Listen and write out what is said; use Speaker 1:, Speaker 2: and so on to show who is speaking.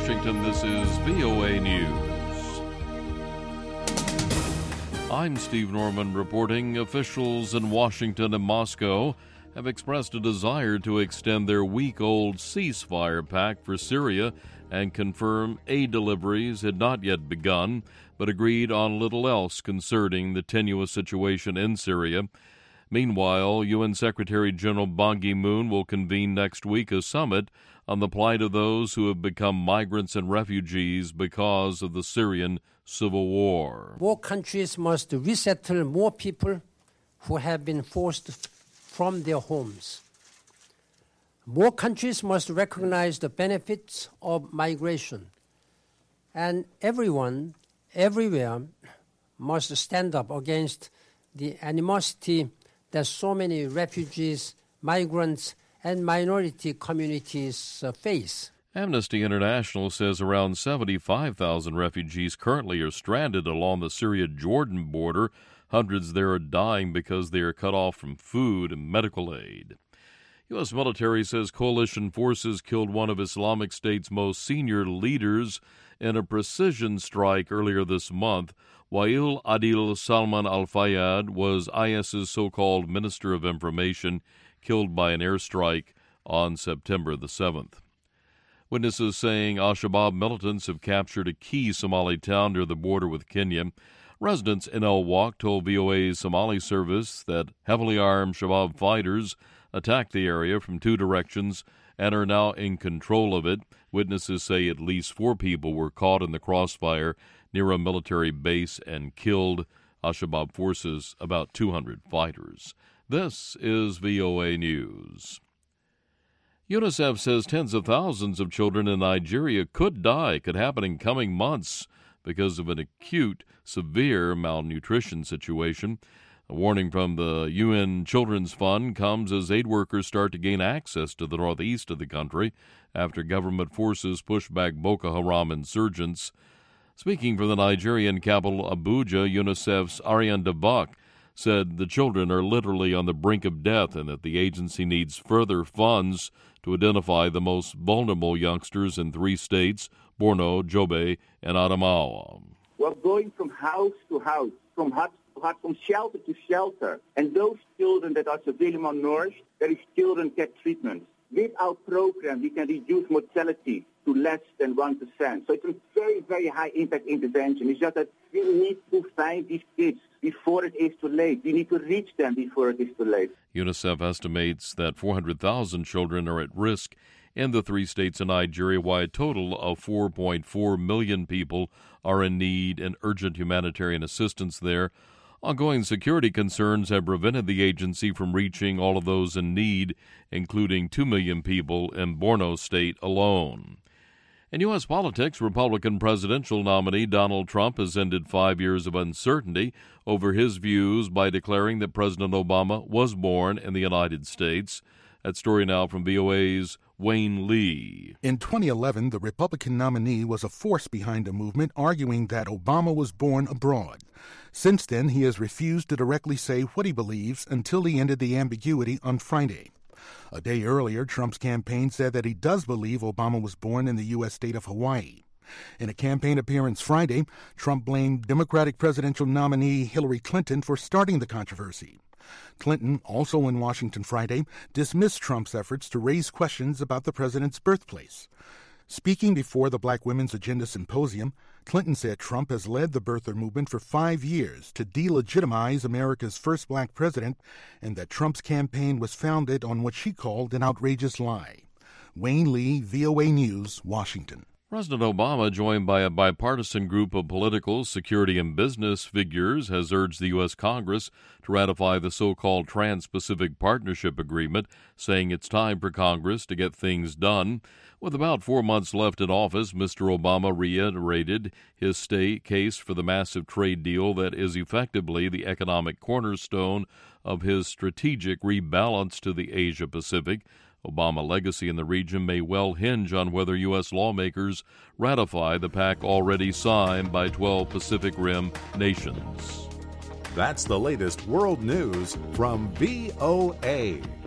Speaker 1: Washington, this is VOA News. I'm Steve Norman reporting. Officials in Washington and Moscow have expressed a desire to extend their week-old ceasefire pact for Syria and confirm aid deliveries had not yet begun, but agreed on little else concerning the tenuous situation in Syria. Meanwhile, UN Secretary General Ban Ki-moon will convene next week a summit on the plight of those who have become migrants and refugees because of the Syrian civil war.
Speaker 2: More countries must resettle more people who have been forced from their homes. More countries must recognize the benefits of migration. And everyone, everywhere, must stand up against the animosity that so many refugees, migrants, and minority communities face.
Speaker 1: Amnesty International says around 75,000 refugees currently are stranded along the Syria-Jordan border. Hundreds there are dying because they are cut off from food and medical aid. U.S. military says coalition forces killed one of Islamic State's most senior leaders in a precision strike earlier this month. Wael Adil Salman al-Fayyad was IS's so-called Minister of Information, killed by an airstrike on September the 7th. Witnesses saying al-Shabaab militants have captured a key Somali town near the border with Kenya. Residents in El Wak told VOA's Somali service that heavily armed Shabaab fighters attacked the area from two directions and are now in control of it. Witnesses say at least 4 people were caught in the crossfire near a military base and killed. Al-Shabaab forces about 200 fighters. This is VOA News. UNICEF says tens of thousands of children in Nigeria could happen in coming months because of an acute, severe malnutrition situation. A warning from the UN Children's Fund comes as aid workers start to gain access to the northeast of the country after government forces push back Boko Haram insurgents. Speaking from the Nigerian capital Abuja, UNICEF's Ariane Dabak said the children are literally on the brink of death and that the agency needs further funds to identify the most vulnerable youngsters in 3 states, Borno, Yobe, and Adamawa.
Speaker 3: We're going from house to house, from hut to hut, from shelter to shelter. And those children that are severely malnourished, those children get treatment. With our program, we can reduce mortality to less than 1%. So it's a very, very high impact intervention. It's just that we need to find these kids before it is too late. We need to reach them before it is too late.
Speaker 1: UNICEF estimates that 400,000 children are at risk in the 3 states in Nigeria, while a total of 4.4 million people are in need and urgent humanitarian assistance there. Ongoing security concerns have prevented the agency from reaching all of those in need, including 2 million people in Borno State alone. In U.S. politics, Republican presidential nominee Donald Trump has ended 5 years of uncertainty over his views by declaring that President Obama was born in the United States. That story now from VOA's Wayne Lee.
Speaker 4: In 2011, the Republican nominee was a force behind a movement arguing that Obama was born abroad. Since then, he has refused to directly say what he believes until he ended the ambiguity on Friday. A day earlier, Trump's campaign said that he does believe Obama was born in the U.S. state of Hawaii. In a campaign appearance Friday, Trump blamed Democratic presidential nominee Hillary Clinton for starting the controversy. Clinton, also in Washington Friday, dismissed Trump's efforts to raise questions about the president's birthplace. Speaking before the Black Women's Agenda Symposium, Clinton said Trump has led the birther movement for 5 years to delegitimize America's first black president and that Trump's campaign was founded on what she called an outrageous lie. Wayne Lee, VOA News, Washington.
Speaker 1: President Obama, joined by a bipartisan group of political, security, and business figures, has urged the U.S. Congress to ratify the so-called Trans-Pacific Partnership Agreement, saying it's time for Congress to get things done. With about 4 months left in office, Mr. Obama reiterated his state case for the massive trade deal that is effectively the economic cornerstone of his strategic rebalance to the Asia-Pacific. Obama's legacy in the region may well hinge on whether U.S. lawmakers ratify the pact already signed by 12 Pacific Rim nations.
Speaker 5: That's the latest world news from VOA.